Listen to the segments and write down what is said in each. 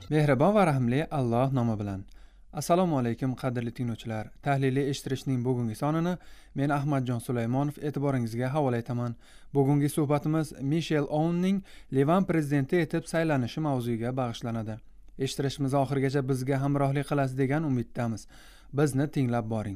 Mehribon va rahmli Alloh nomi bilan. Assalomu alaykum qadrli tinglovchilar. Tahliliy eshittirishning bugungi sonini men Ahmadjon Sulaymonov e'tiboringizga havola etaman. Bugungi suhbatimiz Mishel Ounning Livan prezidenti etib saylanishi mavzuiga bag'ishlanadi. Eshittirishimiz oxirigacha bizga hamrohlik qilasiz degan umiddamiz. Bizni tinglab boring.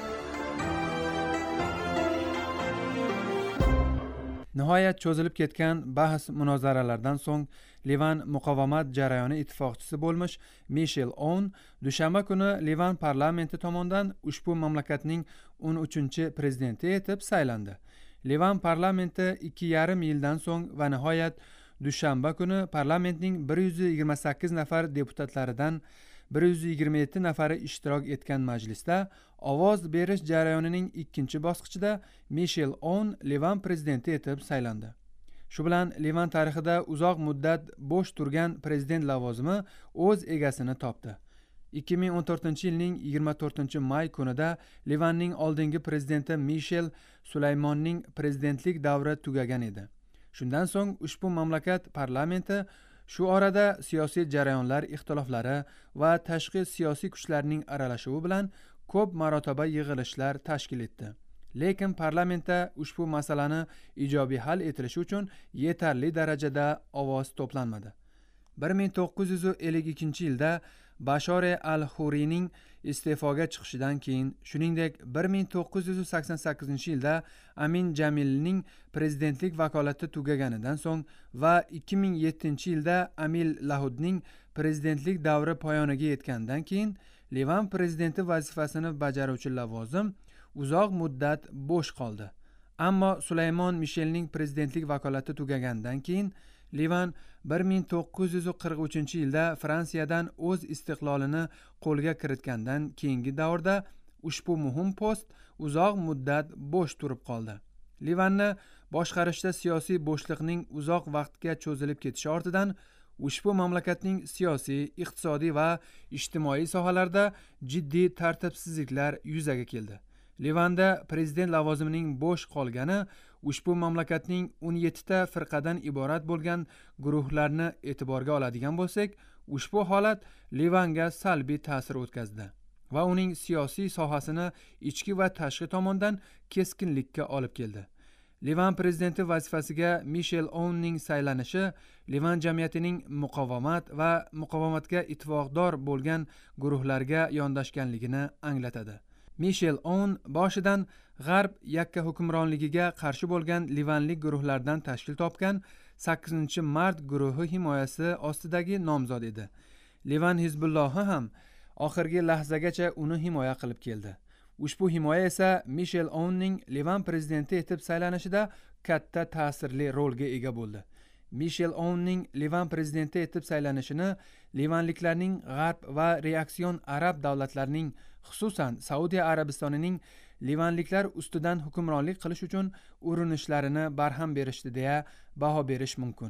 Nihoyat cho'zilib ketgan bahs munozaralardan so'ng Livan muqovamat jarayoni ittifoqchisi bo'lmish Mishel Oun dushanba kuni Livan parlamenti tomonidan ushbu mamlakatning 13-prezidenti etib saylandi. Livan parlamenti 2,5 yildan so'ng va nihoyat dushanba kuni parlamentning 128 nafar deputatlaridan 127 nafari ishtirok etgan majlisda ovoz berish jarayonining ikkinchi bosqichida Mishel Oun Livan prezidenti etib saylandi. Shu bilan Livan tarixida uzoq muddat bo'sh turgan prezident lavozimi o'z egasini topdi. 2014-yilning 24-may kunida Livanning oldingi prezidenti Mishel Sulaymonning prezidentlik davri tugagan edi. Shundan so'ng ushbu mamlakat parlamenti shu orada siyosiy jarayonlar ixtiloflari va tashqi siyosiy kuchlarning aralashuvi bilan ko'p marotaba yig'ilishlar tashkil etdi. Lekin parlamentda ushbu masalani ijobiy hal etilishi uchun yetarli darajada ovoz to'planmadi. 1952-yilda Bashore al-Huriyning iste'foga chiqishidan keyin, shuningdek 1988-yilda Amin Jamilning prezidentlik vakolati tugaganidan so'ng va 2007-yilda Amil Lahudning prezidentlik davri poyoniga yetgandan keyin Livan prezidenti vazifasini bajaruvchi lavozim uzoq muddat bo'sh qoldi. Ammo Sulaymon Mishelning prezidentlik vakolati tugagandan keyin Livan 1943-yilda Fransiyadan o'z istiqlolini qo'lga kiritgandan keyingi davrda ushbu muhim post uzoq muddat bo'sh turib qoldi. Livanni boshqarishda siyosiy bo'shliqning uzoq vaqtga cho'zilib ketishi ortidan ushbu mamlakatning siyosiy, iqtisodiy va ijtimoiy sohalarda jiddiy tartibsizliklar yuzaga keldi. Livanda prezident lavozimining bo'sh qolgani ushbu mamlakatning 17 ta firqadan iborat bo'lgan guruhlarni e'tiborga oladigan bo'lsak, ushbu holat Livanga salbiy ta'sir o'tkazdi va uning siyosiy sohasini ichki va tashqi tomondan keskinlikka olib keldi. Livan prezidenti vazifasiga Mishel Ounning saylanishi Livan jamiyatining muqovamat va muqovamatga ittifoqdor bo'lgan guruhlarga yondashganligini anglatadi. Mishel Oun boshidan G'arb yakka hukmronligiga qarshi bo'lgan livanlik guruhlardan tashkil topgan 8-mart guruhi himoyasi ostidagi nomzod edi. Livan Hizbullohi ham oxirgi lahzagacha uni himoya qilib keldi. Ushbu himoya esa Mishel Ounning Livan prezidenti etib saylanishida katta ta'sirli rolga ega bo'ldi. Mishel Ounning Livan prezidenti etib saylanishini livanliklarning G'arb va reaksion arab davlatlarining, xususan Saudiya Arabistonining livanliklar ustidan hukmronlik qilish uchun urinishlarini barham berishdi deya baho berish mumkin.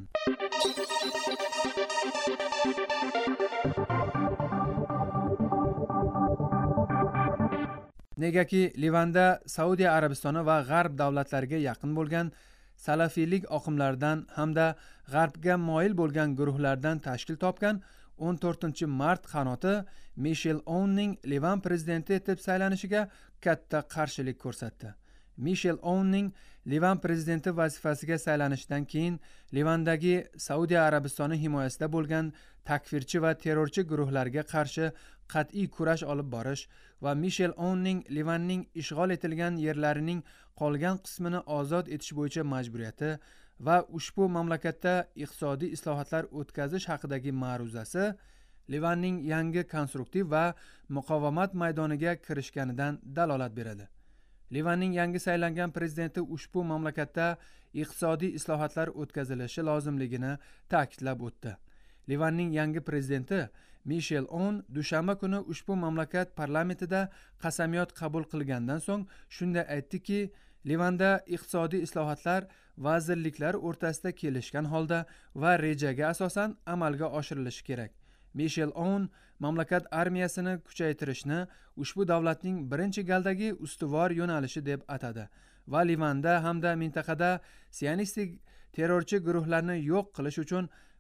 Negaki Livanda Saudiya Arabistoni va G'arb davlatlariga yaqin bo'lgan salafiylik oqimlaridan hamda G'arbga moyil bo'lgan guruhlardan tashkil topgan 14-mart qanoti Mishel Ounning Livan prezidenti etib saylanishiga katta qarshilik ko'rsatdi. Mishel Ounning Livan prezidenti vazifasiga saylanishidan keyin Livandagi Saudiya Arabistoni himoyasida bo'lgan takfirchi va terrorchi guruhlarga qarshi qat'iy kurash olib borish va Mishel Ounning Livanning ishg'ol etilgan yerlarining qolgan qismini ozod etish bo'yicha majburiyati va ushbu mamlakatda iqtisodiy islohotlar o'tkazish haqidagi ma'ruzasi Livanning yangi konstruktiv va muqovamat maydoniga kirishganidan dalolat beradi. Livanning yangi saylangan prezidenti ushbu mamlakatda iqtisodiy islohotlar o'tkazilishi lozimligini ta'kidlab o'tdi. Livanning yangi prezidenti Mishel Oun dushanba kuni ushbu mamlakat parlamentida qasamyod qabul qilgandan so'ng shunday aytdiki, Livanda iqtisodiy islohotlar vazirliklar o'rtasida kelishgan holda va rejaga asosan amalga oshirilishi kerak. Mishel Oun mamlakat armiyasini kuchaytirishni ushbu davlatning birinchi galdagi ustuvor yo'nalishi deb atadi va Livanda hamda mintaqada sionistik terrorchi guruhlarni yo'q qilish uchun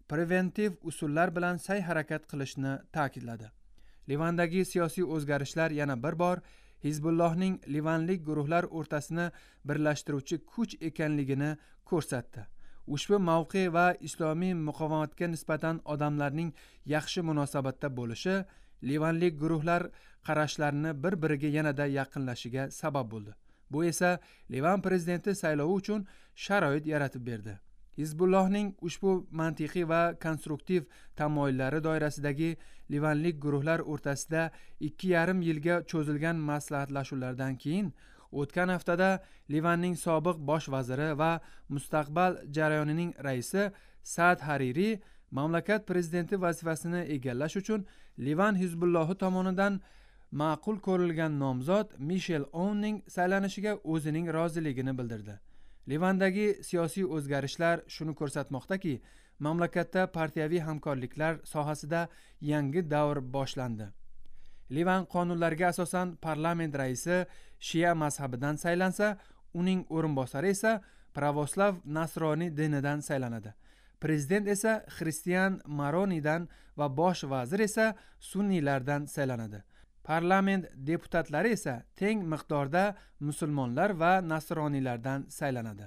preventiv usullar bilan sa'y harakat qilishni ta'kidladi. Livandagi siyosiy o'zgarishlar yana bir bor Hizbullohning livanlik guruhlar o'rtasini birlashtiruvchi kuch ekanligini ko'rsatdi. Ushbu mavqe va islomiy muqovamatga nisbatan odamlarning yaxshi munosabatda bo'lishi livanlik guruhlar qarashlarini bir-biriga yanada yaqinlashiga sabab bo'ldi. Bu esa Livan prezidenti saylovi uchun sharoit yaratib berdi. Hizbullohning ushbu mantiqiy va konstruktiv tamoyillari doirasidagi livanlik guruhlar o'rtasida 2,5 yilga cho'zilgan maslahatlashuvlardan keyin o'tgan haftada Livanning sobiq bosh vaziri va mustaqbal jarayonining raisi Saad Hariri mamlakat prezidenti vazifasini egallash uchun Livan Hizbullohi tomonidan ma'qul ko'rilgan nomzod Mishel Ounning saylanishiga o'zining roziligini bildirdi. Livandagi siyosiy o'zgarishlar shuni ko'rsatmoqdaki, mamlakatda partiyaviy hamkorliklar sohasida yangi davr boshlandi. Livan qonunlariga asosan parlament raisi Shia mazhabidan saylansa, uning o'rinbosari esa pravoslav nasroniy dinidan saylanadi. Prezident esa xristian maronidan va bosh vazir esa sunniylardan saylanadi. Parlament deputatlari esa teng miqdorda musulmonlar va nasroniylardan saylanadi.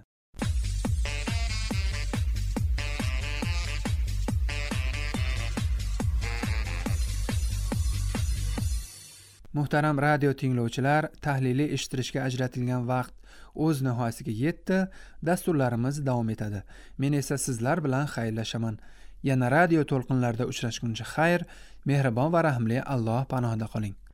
Muhtaram radio tinglovchilar, tahliliy eshittirishga ajratilgan vaqt o'z nihoyasiga yetdi. Dasturlarimiz davom etadi. Men esa sizlar bilan xayrlashaman. Yana radio to'lqinlarida uchrashguncha xayr, mehribon va rahmli Alloh panohida qoling.